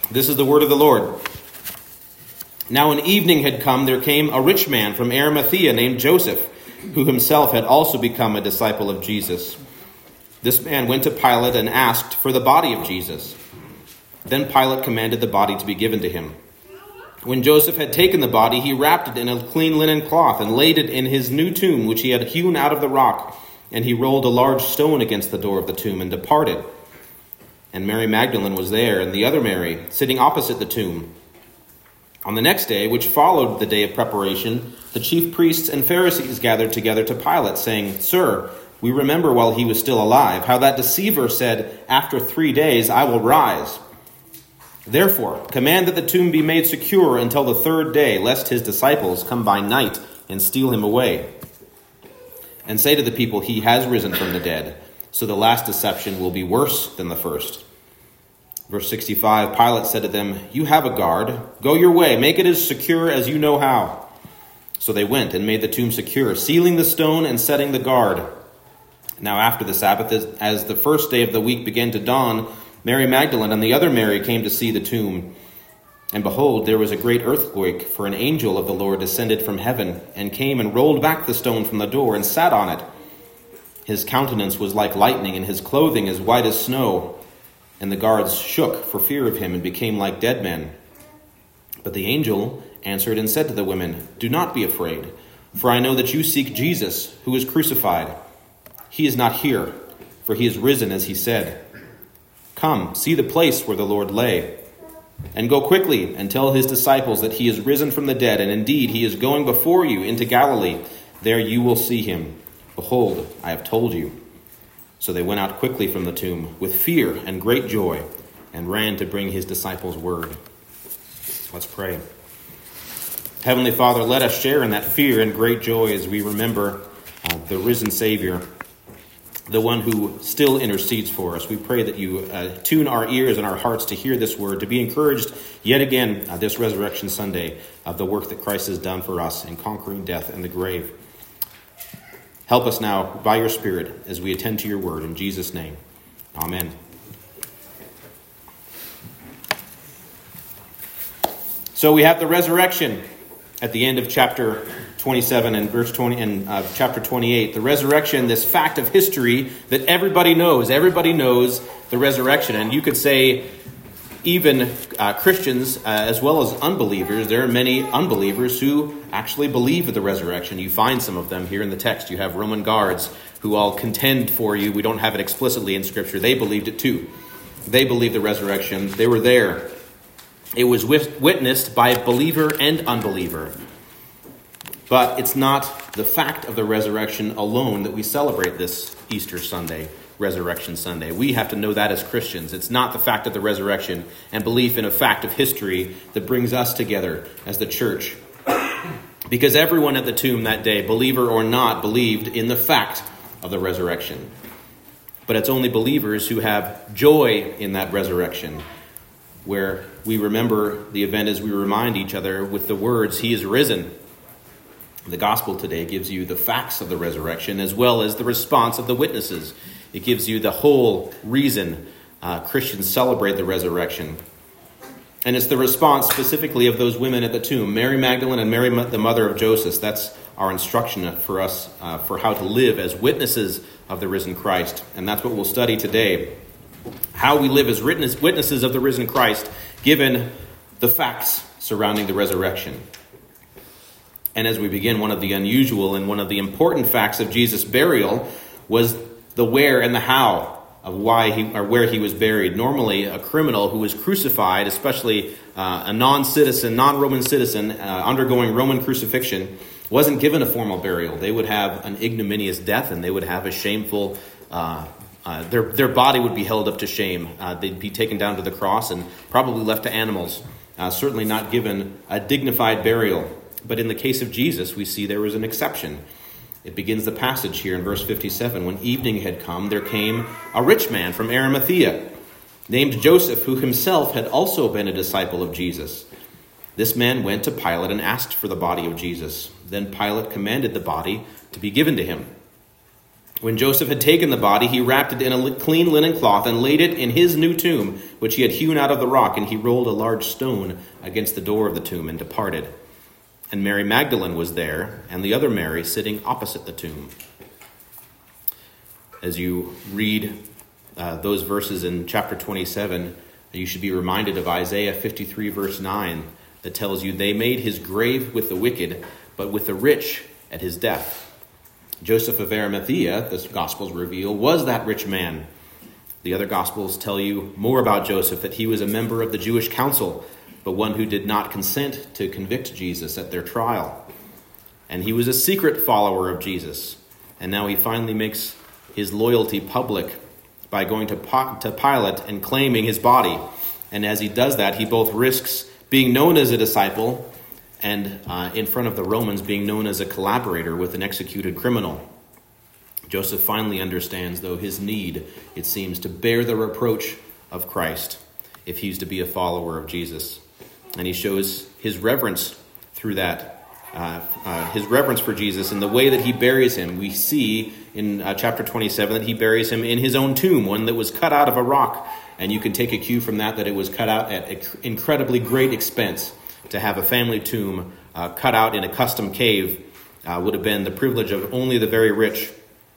This is the word of the Lord. Now when evening had come, there came a rich man from Arimathea named Joseph, who himself had also become a disciple of Jesus. This man went to Pilate and asked for the body of Jesus. Then Pilate commanded the body to be given to him. When Joseph had taken the body, he wrapped it in a clean linen cloth and laid it in his new tomb, which he had hewn out of the rock. And he rolled a large stone against the door of the tomb and departed. And Mary Magdalene was there, and the other Mary, sitting opposite the tomb. On the next day, which followed the day of preparation, the chief priests and Pharisees gathered together to Pilate, saying, "Sir, we remember while he was still alive, how that deceiver said, 'After 3 days I will rise.' Therefore, command that the tomb be made secure until the 3rd day, lest his disciples come by night and steal him away. And say to the people, 'He has risen from the dead.' So the last deception will be worse than the first." Verse 65, Pilate said to them, "You have a guard. Go your way. Make it as secure as you know how." So they went and made the tomb secure, sealing the stone and setting the guard. Now after the Sabbath, as the first day of the week began to dawn, Mary Magdalene and the other Mary came to see the tomb. And behold, there was a great earthquake, for an angel of the Lord descended from heaven and came and rolled back the stone from the door and sat on it. His countenance was like lightning, and his clothing as white as snow. And the guards shook for fear of him and became like dead men. But the angel answered and said to the women, "Do not be afraid, for I know that you seek Jesus, who is crucified. He is not here, for he is risen as he said. Come, see the place where the Lord lay. And go quickly and tell his disciples that he is risen from the dead, and indeed he is going before you into Galilee. There you will see him. Behold, I have told you." So they went out quickly from the tomb with fear and great joy and ran to bring his disciples word. Let's pray. Heavenly Father, let us share in that fear and great joy as we remember the risen Savior, the one who still intercedes for us. We pray that you tune our ears and our hearts to hear this word, to be encouraged yet again this Resurrection Sunday of the work that Christ has done for us in conquering death and the grave. Help us now by your Spirit as we attend to your word. In Jesus' name, amen. So we have the resurrection at the end of chapter 27 and verse 20 and chapter 28. The resurrection, this fact of history that everybody knows. Everybody knows the resurrection. And you could say even Christians as well as unbelievers, there are many unbelievers who actually believe in the resurrection. You find some of them here in the text. You have Roman guards who all contend for you. We don't have it explicitly in Scripture. They believed it too. They believed the resurrection. They were there. It was witnessed by believer and unbeliever. But it's not the fact of the resurrection alone that we celebrate this Easter Sunday, Resurrection Sunday. We have to know that as Christians. It's not the fact of the resurrection and belief in a fact of history that brings us together as the church. Because everyone at the tomb that day, believer or not, believed in the fact of the resurrection. But it's only believers who have joy in that resurrection, where we remember the event as we remind each other with the words, "He is risen." The gospel today gives you the facts of the resurrection as well as the response of the witnesses. It gives you the whole reason Christians celebrate the resurrection. And it's the response specifically of those women at the tomb, Mary Magdalene and Mary, the mother of Joseph. That's our instruction for us for how to live as witnesses of the risen Christ. And that's what we'll study today. How we live as witnesses of the risen Christ, given the facts surrounding the resurrection. And as we begin, one of the unusual and one of the important facts of Jesus' burial was the where and the how of where he was buried. Normally, a criminal who was crucified, especially a non-citizen, non-Roman citizen undergoing Roman crucifixion, wasn't given a formal burial. They would have an ignominious death, and they would have a shameful. Their body would be held up to shame. They'd be taken down to the cross and probably left to animals. Certainly not given a dignified burial. But in the case of Jesus, we see there was an exception. It begins the passage here in verse 57. When evening had come, there came a rich man from Arimathea, named Joseph, who himself had also been a disciple of Jesus. This man went to Pilate and asked for the body of Jesus. Then Pilate commanded the body to be given to him. When Joseph had taken the body, he wrapped it in a clean linen cloth and laid it in his new tomb, which he had hewn out of the rock, and he rolled a large stone against the door of the tomb and departed. And Mary Magdalene was there, and the other Mary sitting opposite the tomb. As you read those verses in chapter 27, you should be reminded of Isaiah 53, verse 9, that tells you, "They made his grave with the wicked, but with the rich at his death." Joseph of Arimathea, the Gospels reveal, was that rich man. The other Gospels tell you more about Joseph, that he was a member of the Jewish council, but one who did not consent to convict Jesus at their trial. And he was a secret follower of Jesus. And now he finally makes his loyalty public by going to Pilate and claiming his body. And as he does that, he both risks being known as a disciple and in front of the Romans being known as a collaborator with an executed criminal. Joseph finally understands, though, his need, it seems, to bear the reproach of Christ if he's to be a follower of Jesus. And he shows his reverence through that, his reverence for Jesus in the way that he buries him. We see in chapter 27 that he buries him in his own tomb, one that was cut out of a rock. And you can take a cue from that it was cut out at incredibly great expense. To have a family tomb cut out in a custom cave would have been the privilege of only the very rich.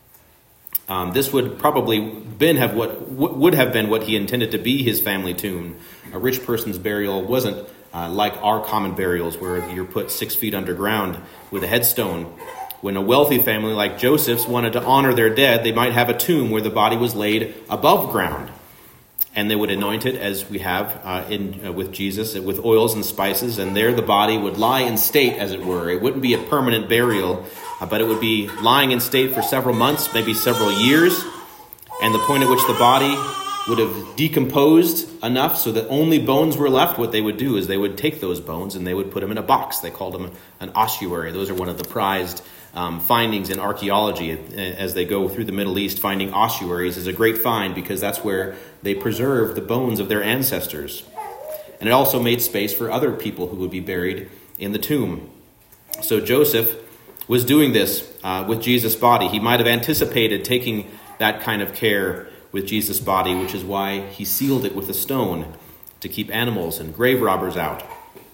This would probably would have been what he intended to be his family tomb. A rich person's burial wasn't like our common burials, where you're put 6 feet underground with a headstone. When a wealthy family like Joseph's wanted to honor their dead, they might have a tomb where the body was laid above ground. And they would anoint it, as we have with Jesus, with oils and spices, and there the body would lie in state, as it were. It wouldn't be a permanent burial, but it would be lying in state for several months, maybe several years, and the point at which the body would have decomposed enough so that only bones were left. What they would do is they would take those bones and they would put them in a box. They called them an ossuary. Those are one of the prized findings in archaeology. As they go through the Middle East, finding ossuaries is a great find because that's where they preserve the bones of their ancestors. And it also made space for other people who would be buried in the tomb. So Joseph was doing this with Jesus' body. He might have anticipated taking that kind of care with Jesus' body, which is why he sealed it with a stone to keep animals and grave robbers out.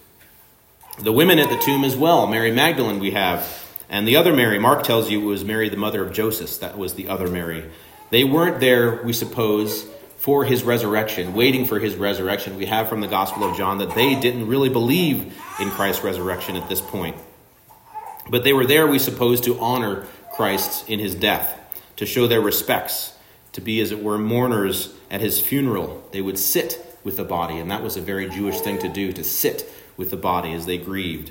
The women at the tomb as well, Mary Magdalene we have, and the other Mary, Mark tells you it was Mary, the mother of Joseph. That was the other Mary. They weren't there, we suppose, for his resurrection, waiting for his resurrection. We have from the Gospel of John that they didn't really believe in Christ's resurrection at this point. But they were there, we suppose, to honor Christ in his death, to show their respects, to be, as it were, mourners at his funeral. They would sit with the body, and that was a very Jewish thing to do, to sit with the body as they grieved.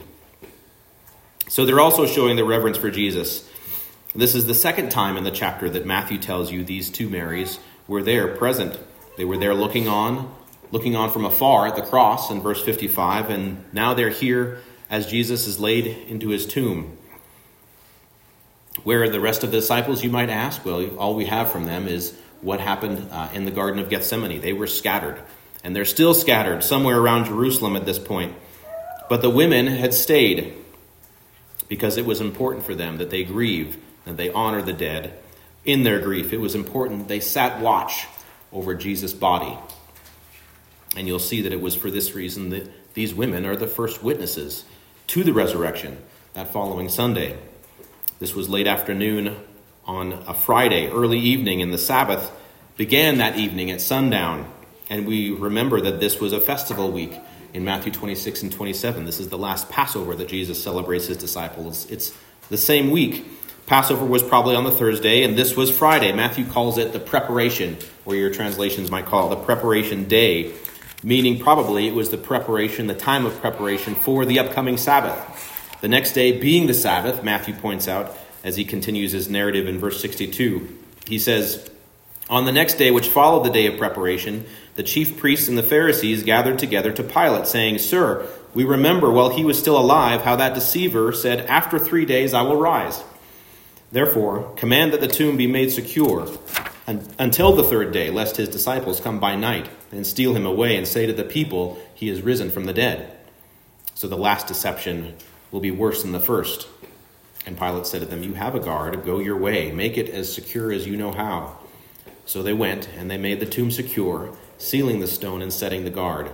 So they're also showing their reverence for Jesus. This is the second time in the chapter that Matthew tells you these two Marys were there present. They were there looking on from afar at the cross in verse 55, and now they're here as Jesus is laid into his tomb. Where are the rest of the disciples, you might ask? Well, all we have from them is what happened in the Garden of Gethsemane. They were scattered, and they're still scattered somewhere around Jerusalem at this point. But the women had stayed because it was important for them that they grieve and they honor the dead in their grief. It was important they sat watch over Jesus' body. And you'll see that it was for this reason that these women are the first witnesses to the resurrection that following Sunday. This was late afternoon on a Friday, early evening, and the Sabbath began that evening at sundown. And we remember that this was a festival week in Matthew 26 and 27. This is the last Passover that Jesus celebrates his disciples. It's the same week. Passover was probably on the Thursday, and this was Friday. Matthew calls it the preparation, or your translations might call it the preparation day, meaning probably it was the time of preparation for the upcoming Sabbath. The next day being the Sabbath, Matthew points out as he continues his narrative in verse 62. He says, "On the next day which followed the day of preparation, the chief priests and the Pharisees gathered together to Pilate, saying, 'Sir, we remember while he was still alive how that deceiver said, "After 3 days I will rise." Therefore, command that the tomb be made secure until the third day, lest his disciples come by night and steal him away and say to the people, he is risen from the dead.' So the last deception will be worse than the first. And Pilate said to them, "You have a guard, go your way, make it as secure as you know how." So they went, and they made the tomb secure, sealing the stone and setting the guard.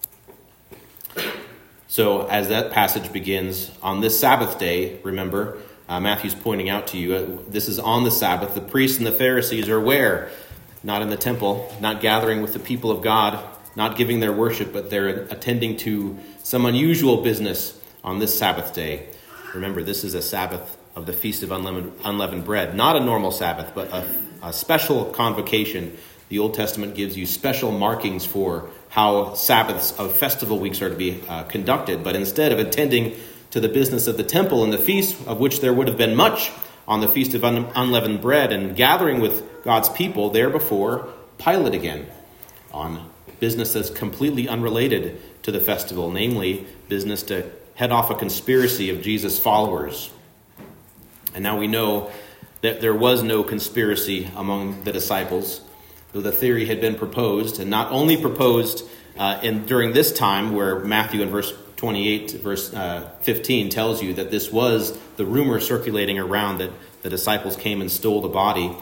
So as that passage begins, on this Sabbath day, remember, Matthew's pointing out to you, this is on the Sabbath. The priests and the Pharisees are where? Not in the temple, not gathering with the people of God, not giving their worship, but they're attending to some unusual business on this Sabbath day. Remember, this is a Sabbath of the Feast of Unleavened Bread. Not a normal Sabbath, but a special convocation. The Old Testament gives you special markings for how Sabbaths of festival weeks are to be conducted. But instead of attending to the business of the temple and the feast, of which there would have been much on the Feast of Unleavened Bread, and gathering with God's people there before Pilate again on business that's completely unrelated to the festival, namely business to head off a conspiracy of Jesus' followers. And now we know that there was no conspiracy among the disciples, though the theory had been proposed, and not only proposed during this time where Matthew in verse 28, verse 15 tells you that this was the rumor circulating around that the disciples came and stole the body.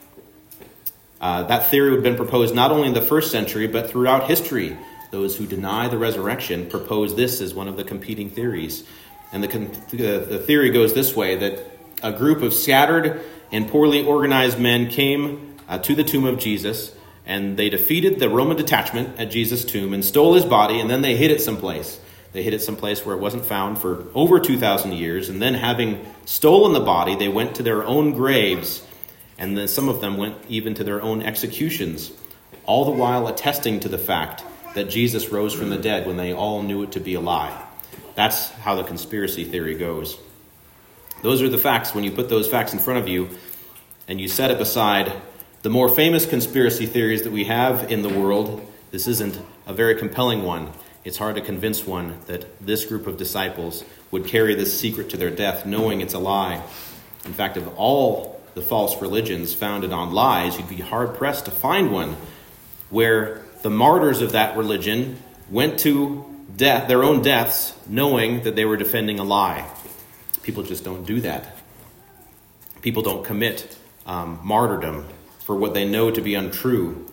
That theory had been proposed not only in the first century, but throughout history. Those who deny the resurrection propose this as one of the competing theories. And the theory goes this way, that a group of scattered and poorly organized men came to the tomb of Jesus, and they defeated the Roman detachment at Jesus' tomb and stole his body, and then they hid it someplace. They hid it someplace where it wasn't found for over 2,000 years, and then having stolen the body, they went to their own graves, and then some of them went even to their own executions, all the while attesting to the fact that Jesus rose from the dead when they all knew it to be a lie. That's how the conspiracy theory goes. Those are the facts. When you put those facts in front of you and you set it beside the more famous conspiracy theories that we have in the world, this isn't a very compelling one. It's hard to convince one that this group of disciples would carry this secret to their death, knowing it's a lie. In fact, of all the false religions founded on lies, you'd be hard-pressed to find one where the martyrs of that religion went to death, their own deaths, knowing that they were defending a lie. People just don't do that. People don't commit martyrdom for what they know to be untrue.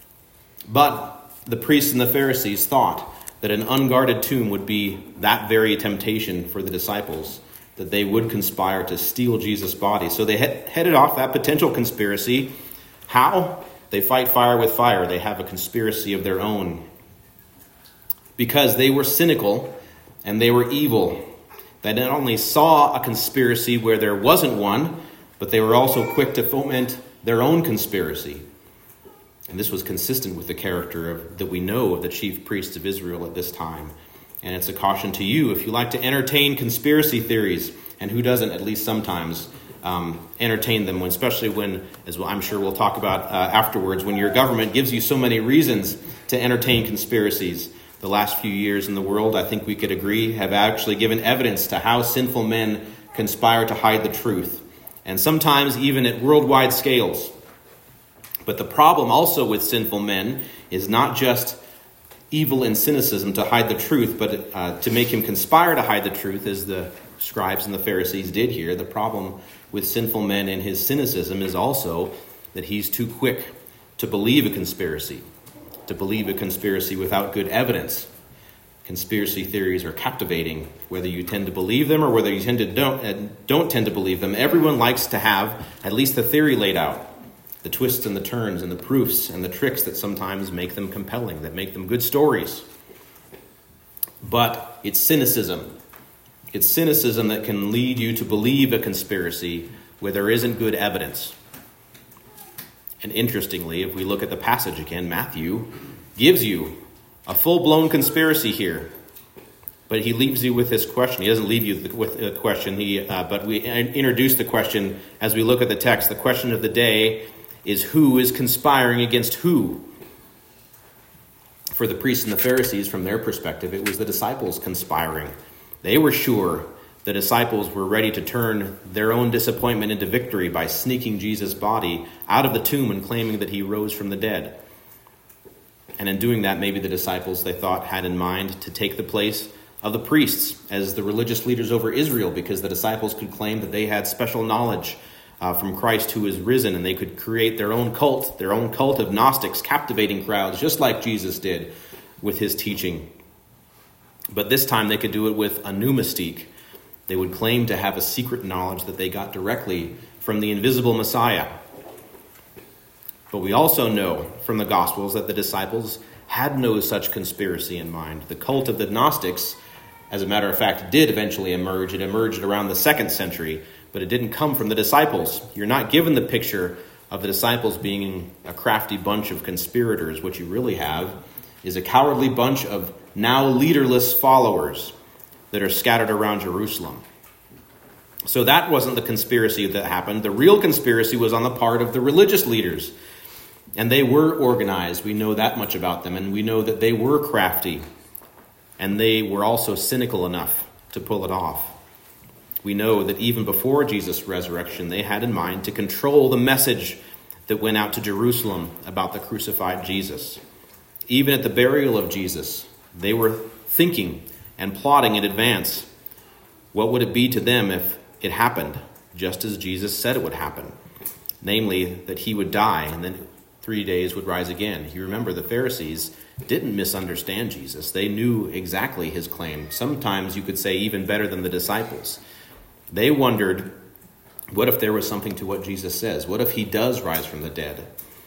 But the priests and the Pharisees thought that an unguarded tomb would be that very temptation for the disciples, that they would conspire to steal Jesus' body. So they headed off that potential conspiracy. How? They fight fire with fire. They have a conspiracy of their own. Because they were cynical and they were evil. They not only saw a conspiracy where there wasn't one, but they were also quick to foment their own conspiracy. And this was consistent with the character that we know of the chief priests of Israel at this time. And it's a caution to you, if you like to entertain conspiracy theories, and who doesn't at least sometimes entertain them, especially when, as I'm sure we'll talk about afterwards, when your government gives you so many reasons to entertain conspiracies. The last few years in the world, I think we could agree, have actually given evidence to how sinful men conspire to hide the truth, and sometimes even at worldwide scales. But the problem also with sinful men is not just evil and cynicism to hide the truth, but to make him conspire to hide the truth, as the scribes and the Pharisees did here. The problem with sinful men and his cynicism is also that he's too quick to believe a conspiracy without good evidence. Conspiracy theories are captivating, whether you tend to believe them or whether you don't tend to believe them. Everyone likes to have at least the theory laid out, the twists and the turns and the proofs and the tricks that sometimes make them compelling, that make them good stories. But it's cynicism. It's cynicism that can lead you to believe a conspiracy where there isn't good evidence. And interestingly, if we look at the passage again, Matthew gives you a full-blown conspiracy here. But he leaves you with this question. He doesn't leave you with a question, but we introduce the question as we look at the text. The question of the day is, who is conspiring against who? For the priests and the Pharisees, from their perspective, it was the disciples conspiring. They were sure the disciples were ready to turn their own disappointment into victory by sneaking Jesus' body out of the tomb and claiming that he rose from the dead. And in doing that, maybe the disciples, they thought, had in mind to take the place of the priests as the religious leaders over Israel, because the disciples could claim that they had special knowledge from Christ who is risen, and they could create their own cult of Gnostics, captivating crowds, just like Jesus did with his teaching. But this time they could do it with a new mystique. They would claim to have a secret knowledge that they got directly from the invisible Messiah. But we also know from the Gospels that the disciples had no such conspiracy in mind. The cult of the Gnostics, as a matter of fact, did eventually emerge. It emerged around the 2nd century, but it didn't come from the disciples. You're not given the picture of the disciples being a crafty bunch of conspirators. What you really have is a cowardly bunch of now leaderless followers that are scattered around Jerusalem. So that wasn't the conspiracy that happened. The real conspiracy was on the part of the religious leaders. And they were organized. We know that much about them. And we know that they were crafty. And they were also cynical enough to pull it off. We know that even before Jesus' resurrection, they had in mind to control the message that went out to Jerusalem about the crucified Jesus. Even at the burial of Jesus, they were thinking and plotting in advance. What would it be to them if it happened just as Jesus said it would happen? Namely, that he would die and then 3 days would rise again. You remember the Pharisees didn't misunderstand Jesus. They knew exactly his claim. Sometimes you could say even better than the disciples. They wondered, what if there was something to what Jesus says? What if he does rise from the dead?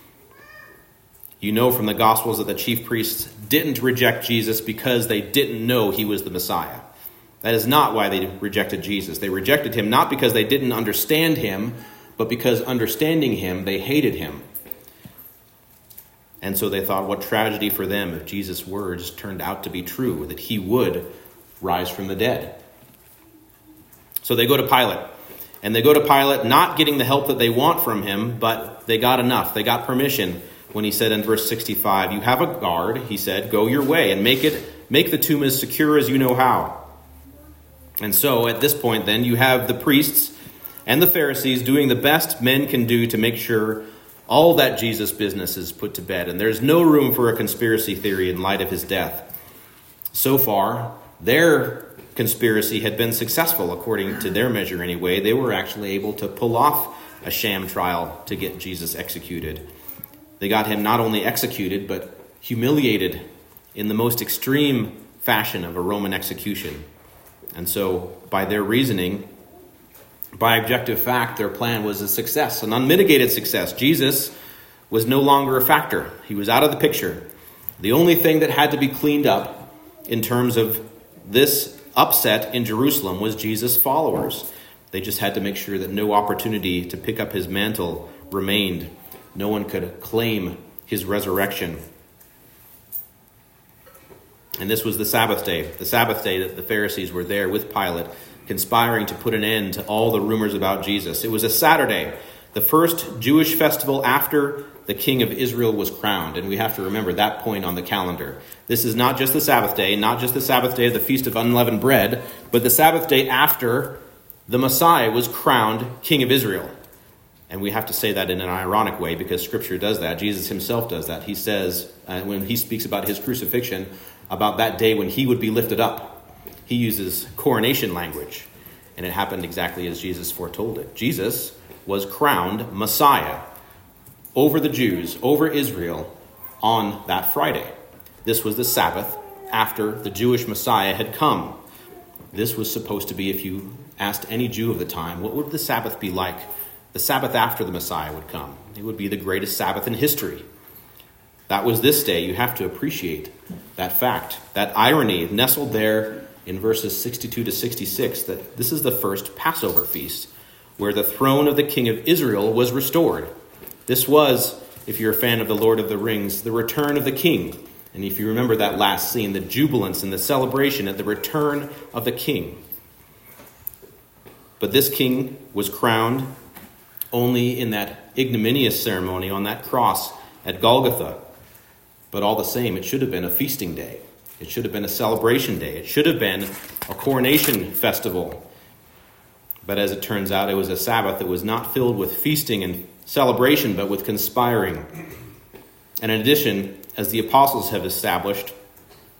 You know from the Gospels that the chief priests didn't reject Jesus because they didn't know he was the Messiah. That is not why they rejected Jesus. They rejected him not because they didn't understand him, but because understanding him, they hated him. And so they thought, what tragedy for them if Jesus' words turned out to be true, that he would rise from the dead. So they go to Pilate. And they go to Pilate not getting the help that they want from him, but they got enough. They got permission when he said in verse 65, you have a guard, he said, go your way and make the tomb as secure as you know how. And so at this point then you have the priests and the Pharisees doing the best men can do to make sure all that Jesus business is put to bed, and there's no room for a conspiracy theory in light of his death. So far, their conspiracy had been successful, according to their measure anyway. They were actually able to pull off a sham trial to get Jesus executed. They got him not only executed, but humiliated in the most extreme fashion of a Roman execution. And so, by their reasoning, by objective fact, their plan was a success, an unmitigated success. Jesus was no longer a factor. He was out of the picture. The only thing that had to be cleaned up in terms of this upset in Jerusalem was Jesus' followers. They just had to make sure that no opportunity to pick up his mantle remained. No one could claim his resurrection. And this was the Sabbath day that the Pharisees were there with Pilate, conspiring to put an end to all the rumors about Jesus. It was a Saturday, the first Jewish festival after the king of Israel was crowned. And we have to remember that point on the calendar. This is not just the Sabbath day, not just the Sabbath day of the Feast of Unleavened Bread, but the Sabbath day after the Messiah was crowned king of Israel. And we have to say that in an ironic way because Scripture does that. Jesus himself does that. He says, when he speaks about his crucifixion, about that day when he would be lifted up, he uses coronation language, and it happened exactly as Jesus foretold it. Jesus was crowned Messiah over the Jews, over Israel, on that Friday. This was the Sabbath after the Jewish Messiah had come. This was supposed to be, if you asked any Jew of the time, what would the Sabbath be like? The Sabbath after the Messiah would come. It would be the greatest Sabbath in history. That was this day. You have to appreciate that fact, that irony nestled there in verses 62 to 66, that this is the first Passover feast where the throne of the king of Israel was restored. This was, if you're a fan of the Lord of the Rings, the return of the king. And if you remember that last scene, the jubilance and the celebration at the return of the king. But this king was crowned only in that ignominious ceremony on that cross at Golgotha. But all the same, it should have been a feasting day. It should have been a celebration day. It should have been a coronation festival. But as it turns out, it was a Sabbath that was not filled with feasting and celebration, but with conspiring. And in addition, as the apostles have established,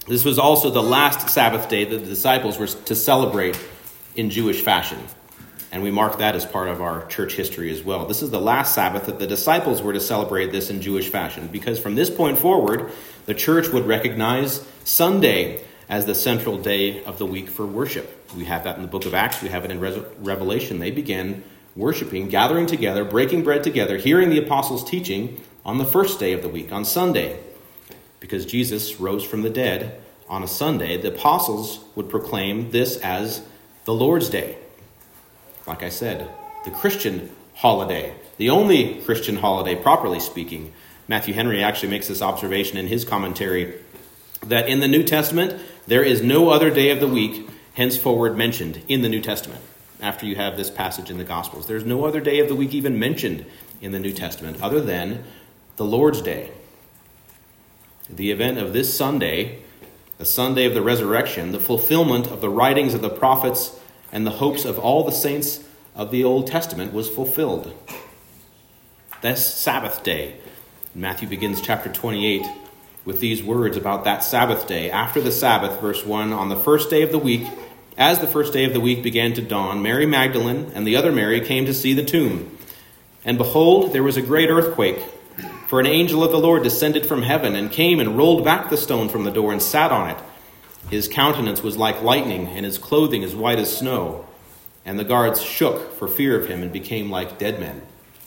This was also the last Sabbath day that the disciples were to celebrate in Jewish fashion. And we mark that as part of our church history as well. This is the last Sabbath that the disciples were to celebrate this in Jewish fashion, because from this point forward, the church would recognize Sunday as the central day of the week for worship. We have that in the book of Acts. We have it in Revelation. They began worshiping, gathering together, breaking bread together, hearing the apostles' teaching on the first day of the week, on Sunday. Because Jesus rose from the dead on a Sunday, the apostles would proclaim this as the Lord's Day. Like I said, the Christian holiday, the only Christian holiday, properly speaking. Matthew Henry actually makes this observation in his commentary, that in the New Testament, there is no other day of the week henceforward mentioned in the New Testament. After you have this passage in the Gospels, there's no other day of the week even mentioned in the New Testament other than the Lord's Day. The event of this Sunday, the Sunday of the resurrection, the fulfillment of the writings of the prophets and the hopes of all the saints of the Old Testament was fulfilled. This Sabbath day. Matthew begins chapter 28 with these words about that Sabbath day. After the Sabbath, verse 1, on the first day of the week, as the first day of the week began to dawn, Mary Magdalene and the other Mary came to see the tomb. And behold, there was a great earthquake, for an angel of the Lord descended from heaven and came and rolled back the stone from the door and sat on it. His countenance was like lightning, and his clothing as white as snow. And the guards shook for fear of him and became like dead men.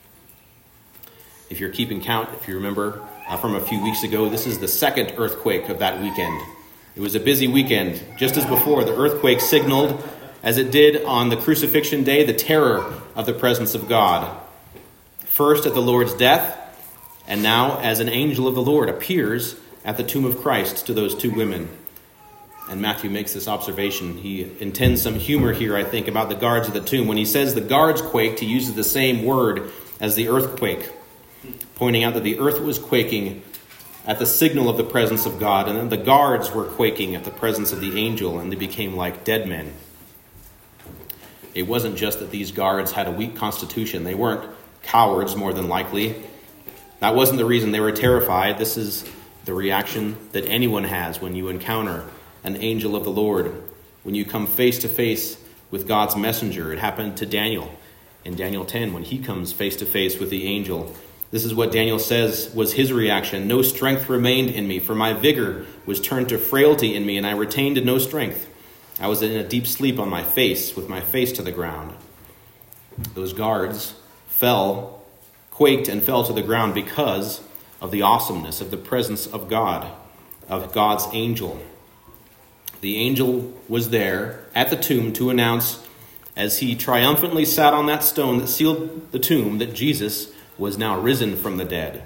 If you're keeping count, if you remember from a few weeks ago, this is the second earthquake of that weekend. It was a busy weekend. Just as before, the earthquake signaled, as it did on the crucifixion day, the terror of the presence of God. First at the Lord's death, and now as an angel of the Lord appears at the tomb of Christ to those two women. And Matthew makes this observation. He intends some humor here, I think, about the guards of the tomb. When he says the guards quaked, he uses the same word as the earthquake, pointing out that the earth was quaking at the signal of the presence of God, and then the guards were quaking at the presence of the angel, and they became like dead men. It wasn't just that these guards had a weak constitution. They weren't cowards, more than likely. That wasn't the reason they were terrified. This is the reaction that anyone has when you encounter an angel of the Lord, when you come face to face with God's messenger. It happened to Daniel in Daniel 10 when he comes face to face with the angel. This is what Daniel says was his reaction. No strength remained in me, for my vigor was turned to frailty in me, and I retained no strength. I was in a deep sleep on my face, with my face to the ground. Those guards quaked and fell to the ground because of the awesomeness of the presence of God, of God's angel. The angel was there at the tomb to announce, as he triumphantly sat on that stone that sealed the tomb, that Jesus was now risen from the dead.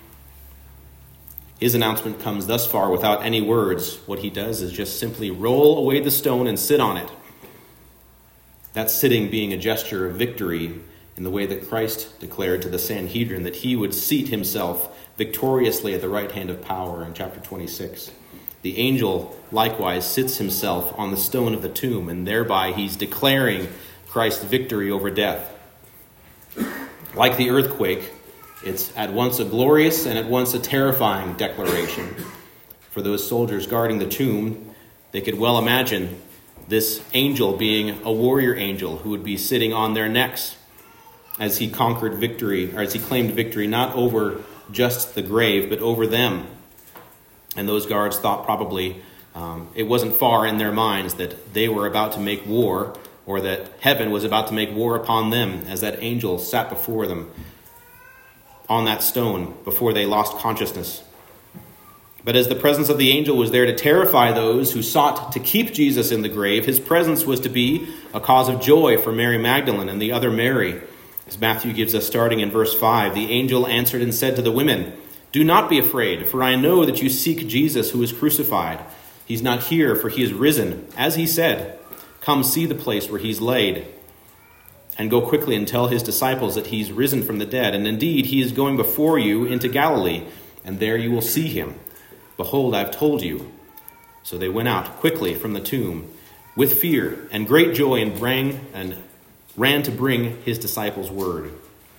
His announcement comes thus far without any words. What he does is just simply roll away the stone and sit on it. That sitting being a gesture of victory in the way that Christ declared to the Sanhedrin that he would seat himself victoriously at the right hand of power in chapter 26. The angel likewise sits himself on the stone of the tomb, and thereby he's declaring Christ's victory over death. Like the earthquake, it's at once a glorious and at once a terrifying declaration. For those soldiers guarding the tomb, they could well imagine this angel being a warrior angel who would be sitting on their necks as he conquered victory, or as he claimed victory, not over just the grave, but over them. And those guards thought probably it wasn't far in their minds that they were about to make war, or that heaven was about to make war upon them, as that angel sat before them on that stone before they lost consciousness. But as the presence of the angel was there to terrify those who sought to keep Jesus in the grave, his presence was to be a cause of joy for Mary Magdalene and the other Mary. As Matthew gives us starting in verse 5, the angel answered and said to the women, "Do not be afraid, for I know that you seek Jesus who is crucified. He's not here, for he is risen, as he said. Come see the place where he's laid. And go quickly and tell his disciples that he's risen from the dead. And indeed, he is going before you into Galilee, and there you will see him. Behold, I've told you." So they went out quickly from the tomb with fear and great joy, and ran to bring his disciples word.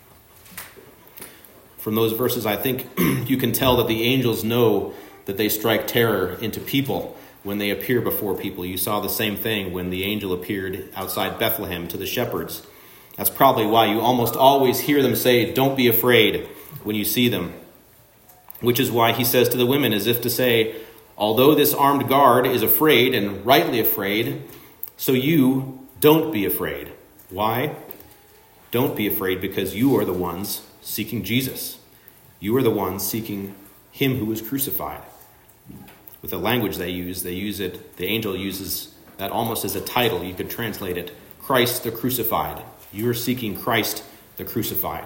From those verses, I think you can tell that the angels know that they strike terror into people. when they appear before people. You saw the same thing when the angel appeared outside Bethlehem to the shepherds. That's probably why you almost always hear them say, "Don't be afraid," when you see them. Which is why he says to the women, as if to say, although this armed guard is afraid, and rightly afraid, so you don't be afraid. Why? Don't be afraid because you are the ones seeking Jesus. You are the ones seeking him who was crucified. With the language they use it, the angel uses that almost as a title. You could translate it, Christ the crucified. You are seeking Christ the crucified.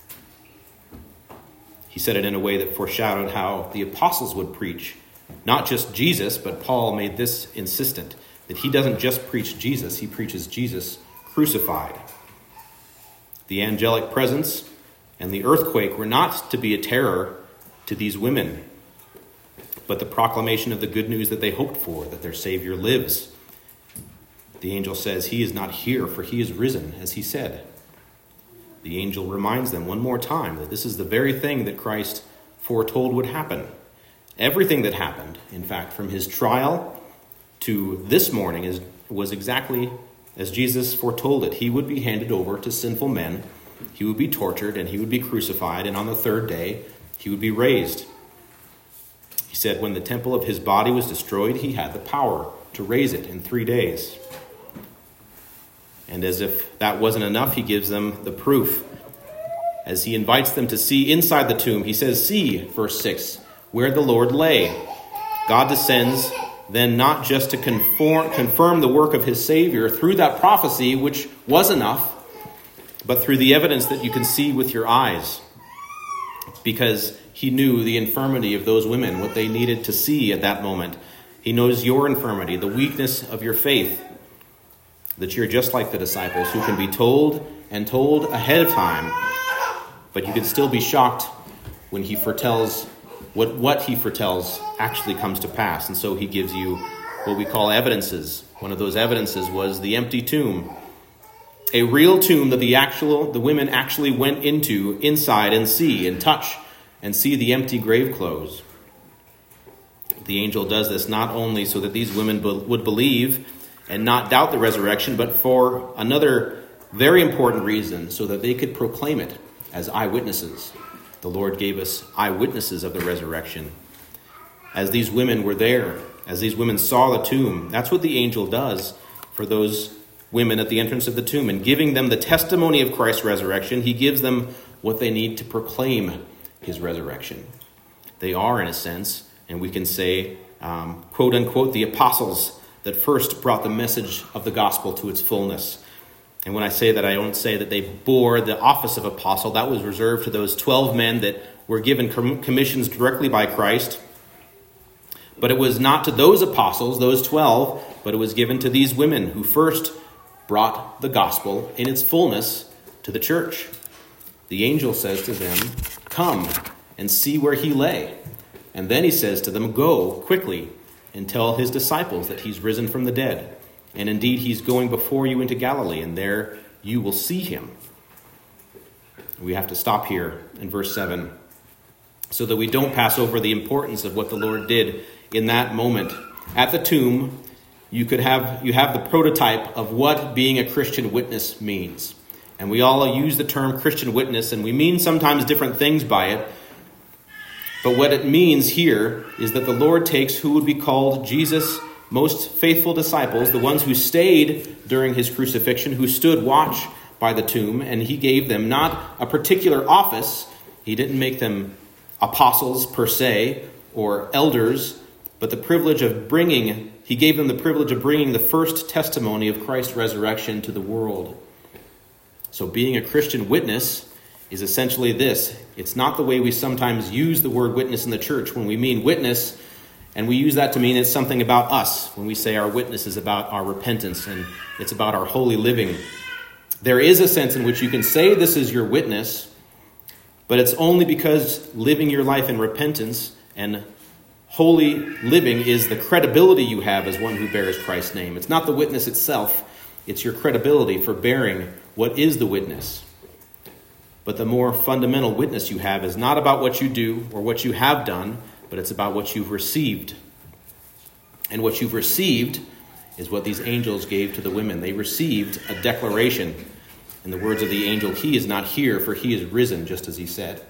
He said it in a way that foreshadowed how the apostles would preach. Not just Jesus, but Paul made this insistent, that he doesn't just preach Jesus, he preaches Jesus crucified. The angelic presence and the earthquake were not to be a terror to these women, but the proclamation of the good news that they hoped for, that their Savior lives. The angel says, he is not here, for he is risen, as he said. The angel reminds them one more time that this is the very thing that Christ foretold would happen. Everything that happened, in fact, from his trial to this morning was exactly as Jesus foretold it. He would be handed over to sinful men, he would be tortured, and he would be crucified, and on the third day he would be raised. He said when the temple of his body was destroyed, he had the power to raise it in 3 days. And as if that wasn't enough, he gives them the proof. As he invites them to see inside the tomb, he says, "See," verse 6, "where the Lord lay." God descends then not just to confirm the work of his Savior through that prophecy, which was enough, but through the evidence that you can see with your eyes. Because he knew the infirmity of those women, what they needed to see at that moment. He knows your infirmity, the weakness of your faith, that you're just like the disciples who can be told and told ahead of time, but you can still be shocked when he foretells what he foretells actually comes to pass. And so he gives you what we call evidences. One of those evidences was the empty tomb. A real tomb that the women actually went into inside and see and touch and see the empty grave clothes. The angel does this not only so that these women would believe and not doubt the resurrection, but for another very important reason, so that they could proclaim it as eyewitnesses. The Lord gave us eyewitnesses of the resurrection. As these women were there, as these women saw the tomb, that's what the angel does for those women at the entrance of the tomb. And giving them the testimony of Christ's resurrection, he gives them what they need to proclaim his resurrection. They are, in a sense, and we can say, quote unquote, the apostles that first brought the message of the gospel to its fullness. And when I say that, I don't say that they bore the office of apostle. That was reserved to those 12 men that were given commissions directly by Christ. But it was not to those apostles, those 12, but it was given to these women who first brought the gospel in its fullness to the church. The angel says to them, "Come and see where he lay." And then he says to them, "Go quickly and tell his disciples that he's risen from the dead. And indeed, he's going before you into Galilee, and there you will see him." We have to stop here in verse 7 so that we don't pass over the importance of what the Lord did in that moment. At the tomb, you have the prototype of what being a Christian witness means. And we all use the term Christian witness, and we mean sometimes different things by it. But what it means here is that the Lord takes who would be called Jesus' most faithful disciples, the ones who stayed during his crucifixion, who stood watch by the tomb, and he gave them not a particular office. He didn't make them apostles per se or elders, but he gave them the privilege of bringing the first testimony of Christ's resurrection to the world. So being a Christian witness is essentially this. It's not the way we sometimes use the word witness in the church when we mean witness, and we use that to mean it's something about us when we say our witness is about our repentance and it's about our holy living. There is a sense in which you can say this is your witness, but it's only because living your life in repentance and holy living is the credibility you have as one who bears Christ's name. It's not the witness itself, it's your credibility for bearing what is the witness. But the more fundamental witness you have is not about what you do or what you have done, but it's about what you've received. And what you've received is what these angels gave to the women. They received a declaration. In the words of the angel, he is not here, for he is risen, just as he said.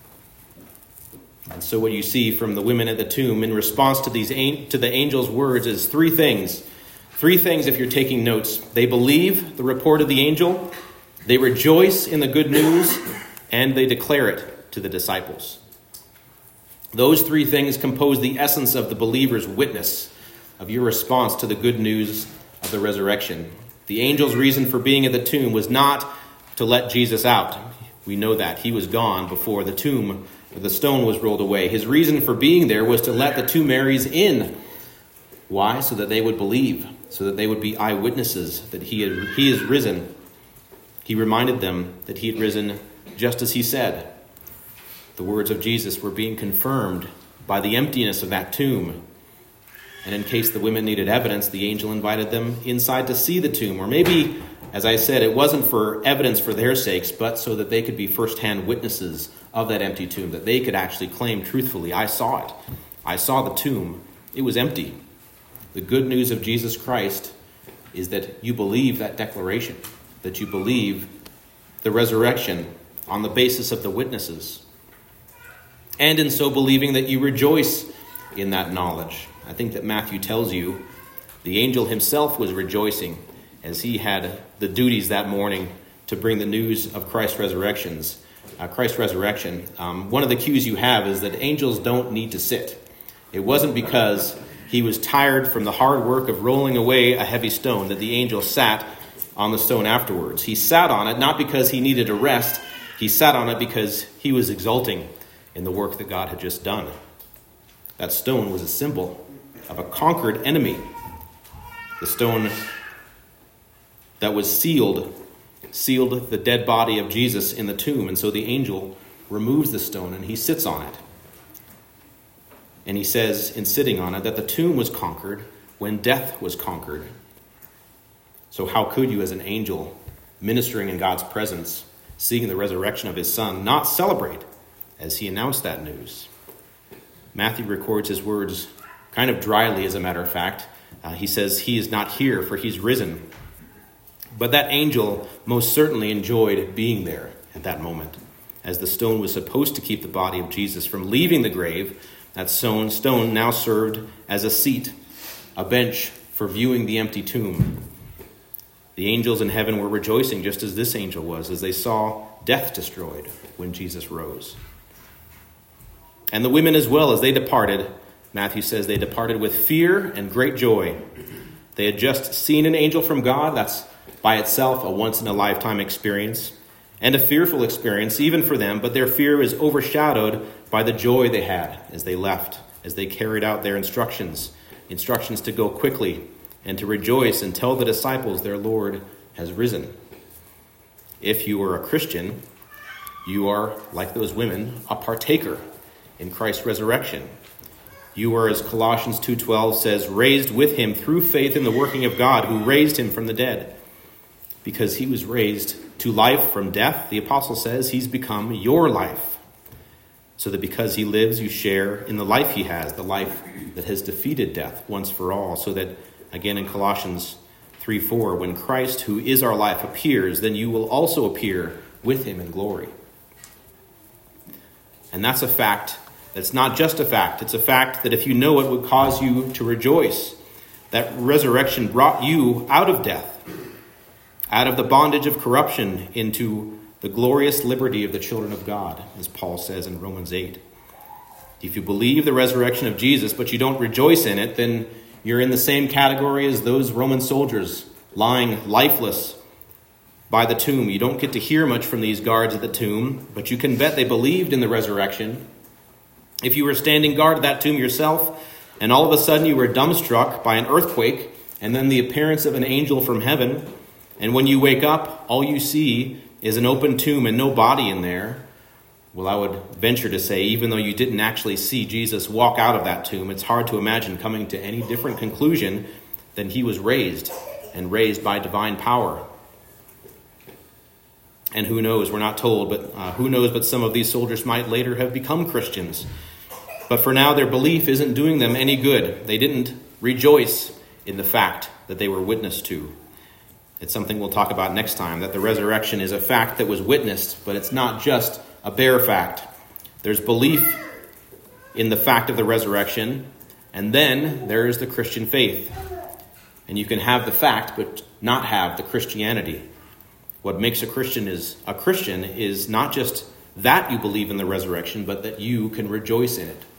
And so what you see from the women at the tomb in response to the angel's words is three things. Three things if you're taking notes. They believe the report of the angel, they rejoice in the good news, and they declare it to the disciples. Those three things compose the essence of the believer's witness, of your response to the good news of the resurrection. The angel's reason for being at the tomb was not to let Jesus out. We know that. He was gone before the stone was rolled away. His reason for being there was to let the two Marys in. Why? So that they would believe, so that they would be eyewitnesses that he is risen. He reminded them that he had risen just as he said. The words of Jesus were being confirmed by the emptiness of that tomb. And in case the women needed evidence, the angel invited them inside to see the tomb. Or maybe, as I said, it wasn't for evidence for their sakes, but so that they could be firsthand witnesses of that empty tomb, that they could actually claim truthfully, I saw it. I saw the tomb. It was empty. The good news of Jesus Christ is that you believe that declaration, that you believe the resurrection on the basis of the witnesses. And in so believing that you rejoice in that knowledge. I think that Matthew tells you the angel himself was rejoicing as he had the duties that morning to bring the news of Christ's resurrection. One of the cues you have is that angels don't need to sit. It wasn't because he was tired from the hard work of rolling away a heavy stone that the angel sat on the stone afterwards. He sat on it not because he needed a rest. He sat on it because he was exulting in the work that God had just done. That stone was a symbol of a conquered enemy. The stone that was sealed the dead body of Jesus in the tomb. And so the angel removes the stone and he sits on it. And he says, in sitting on it, that the tomb was conquered when death was conquered. So how could you, as an angel, ministering in God's presence, seeing the resurrection of his son, not celebrate as he announced that news? Matthew records his words kind of dryly, as a matter of fact. He says, he is not here, for he's risen. But that angel most certainly enjoyed being there at that moment, as the stone was supposed to keep the body of Jesus from leaving the grave. That stone now served as a seat, a bench for viewing the empty tomb. The angels in heaven were rejoicing just as this angel was, as they saw death destroyed when Jesus rose. And the women as well, as they departed, Matthew says they departed with fear and great joy. They had just seen an angel from God. That's by itself a once-in-a-lifetime experience, and a fearful experience even for them, but their fear was overshadowed by the joy they had as they left, as they carried out their instructions to go quickly and to rejoice and tell the disciples their Lord has risen. If you are a Christian, you are, like those women, a partaker in Christ's resurrection. You are, as Colossians 2:12 says, raised with him through faith in the working of God who raised him from the dead. Because he was raised to life from death, the apostle says he's become your life. So that because he lives, you share in the life he has, the life that has defeated death once for all. So that, again in Colossians 3:4, when Christ, who is our life, appears, then you will also appear with him in glory. And that's a fact. That's not just a fact. It's a fact that if you know it, would cause you to rejoice. That resurrection brought you out of death, out of the bondage of corruption, into the glorious liberty of the children of God, as Paul says in Romans 8. If you believe the resurrection of Jesus, but you don't rejoice in it, then you're in the same category as those Roman soldiers lying lifeless by the tomb. You don't get to hear much from these guards at the tomb, but you can bet they believed in the resurrection. If you were standing guard at that tomb yourself, and all of a sudden you were dumbstruck by an earthquake, and then the appearance of an angel from heaven, and when you wake up, all you see is an open tomb and no body in there, well, I would venture to say, even though you didn't actually see Jesus walk out of that tomb, it's hard to imagine coming to any different conclusion than he was raised, and raised by divine power. And who knows, we're not told, but who knows, but some of these soldiers might later have become Christians. But for now, their belief isn't doing them any good. They didn't rejoice in the fact that they were witness to. It's something we'll talk about next time, that the resurrection is a fact that was witnessed, but it's not just a bare fact. There's belief in the fact of the resurrection, and then there is the Christian faith. And you can have the fact, but not have the Christianity. What makes a Christian is not just that you believe in the resurrection, but that you can rejoice in it.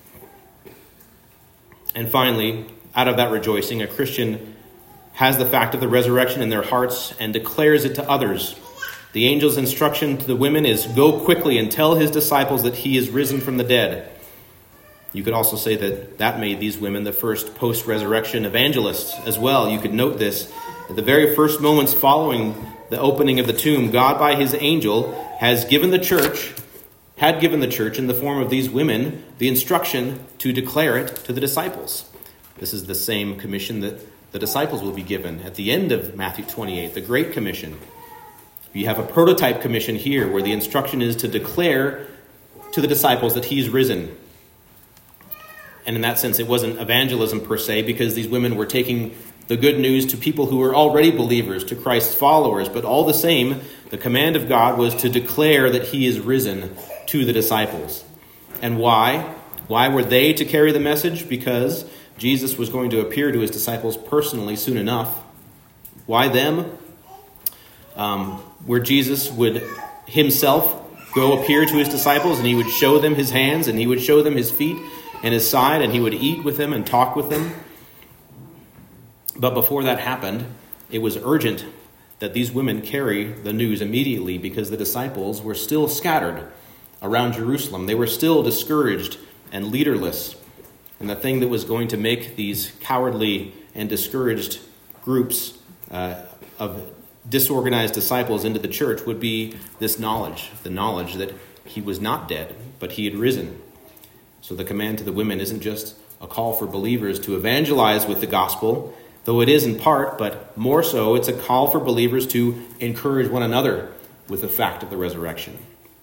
And finally, out of that rejoicing, a Christian has the fact of the resurrection in their hearts and declares it to others. The angel's instruction to the women is, "Go quickly and tell his disciples that he is risen from the dead." You could also say that made these women the first post-resurrection evangelists as well. You could note this. At the very first moments following the opening of the tomb, God by his angel had given the church in the form of these women the instruction to declare it to the disciples. This is the same commission that the disciples will be given at the end of Matthew 28, the Great Commission. You have a prototype commission here where the instruction is to declare to the disciples that he's risen. And in that sense, it wasn't evangelism per se, because these women were taking the good news to people who were already believers, to Christ's followers. But all the same, the command of God was to declare that he is risen to the disciples. And why? Why were they to carry the message? Because Jesus was going to appear to his disciples personally soon enough. Why them? Where Jesus would himself go appear to his disciples, and he would show them his hands, and he would show them his feet and his side, and he would eat with them and talk with them. But before that happened, it was urgent that these women carry the news immediately, because the disciples were still scattered around Jerusalem. They were still discouraged and leaderless. And the thing that was going to make these cowardly and discouraged groups of disorganized disciples into the church would be this knowledge, the knowledge that he was not dead, but he had risen. So the command to the women isn't just a call for believers to evangelize with the gospel, though it is in part, but more so, it's a call for believers to encourage one another with the fact of the resurrection.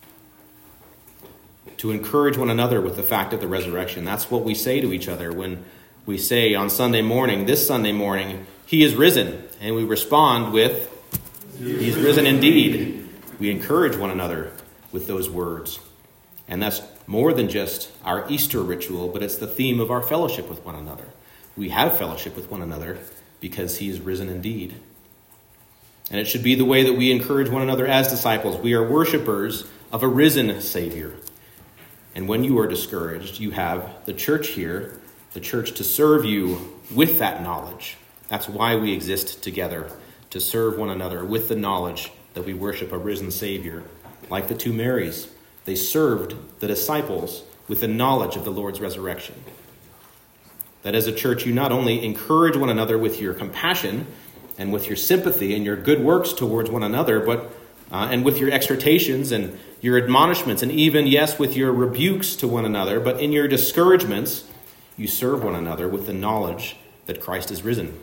To encourage one another with the fact of the resurrection. That's what we say to each other when we say on Sunday morning, this Sunday morning, he is risen. And we respond with, he is risen indeed. We encourage one another with those words. And that's more than just our Easter ritual, but it's the theme of our fellowship with one another. We have fellowship with one another because he is risen indeed. And it should be the way that we encourage one another as disciples. We are worshipers of a risen Savior. And when you are discouraged, you have the church here, the church to serve you with that knowledge. That's why we exist together, to serve one another with the knowledge that we worship a risen Savior. Like the two Marys, they served the disciples with the knowledge of the Lord's resurrection. That as a church, you not only encourage one another with your compassion and with your sympathy and your good works towards one another, but and with your exhortations and your admonishments, and even, yes, with your rebukes to one another, but in your discouragements, you serve one another with the knowledge that Christ is risen.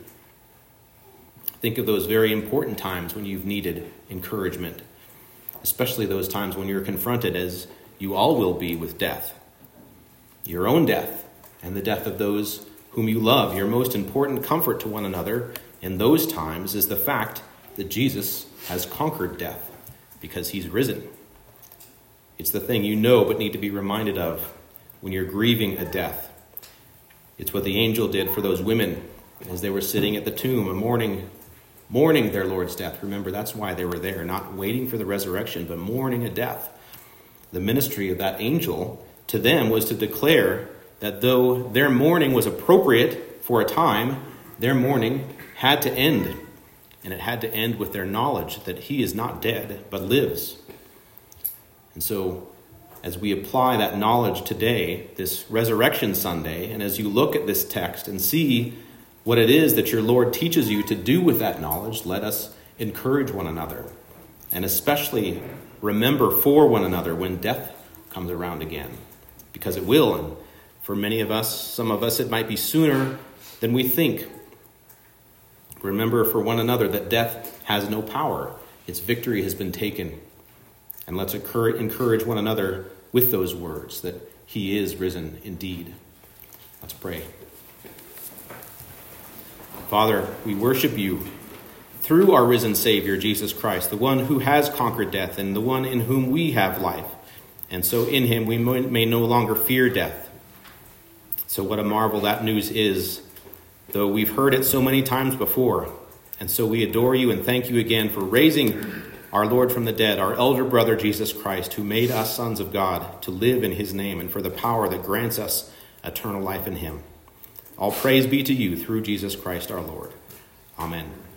Think of those very important times when you've needed encouragement, especially those times when you're confronted, as you all will be, with death. Your own death and the death of those whom you love. Your most important comfort to one another in those times is the fact that Jesus has conquered death because he's risen. It's the thing you know but need to be reminded of when you're grieving a death. It's what the angel did for those women as they were sitting at the tomb, mourning their Lord's death. Remember, that's why they were there, not waiting for the resurrection, but mourning a death. The ministry of that angel to them was to declare that though their mourning was appropriate for a time, their mourning had to end. And it had to end with their knowledge that he is not dead, but lives. And so, as we apply that knowledge today, this Resurrection Sunday, and as you look at this text and see what it is that your Lord teaches you to do with that knowledge, let us encourage one another. And especially remember for one another when death comes around again. Because it will, and for many of us, some of us, it might be sooner than we think. Remember for one another that death has no power. Its victory has been taken. And let's encourage one another with those words, that he is risen indeed. Let's pray. Father, we worship you through our risen Savior, Jesus Christ, the one who has conquered death and the one in whom we have life. And so in him we may no longer fear death. So what a marvel that news is, though we've heard it so many times before. And so we adore you and thank you again for raising our Lord from the dead, our elder brother Jesus Christ, who made us sons of God to live in his name, and for the power that grants us eternal life in him. All praise be to you through Jesus Christ our Lord. Amen.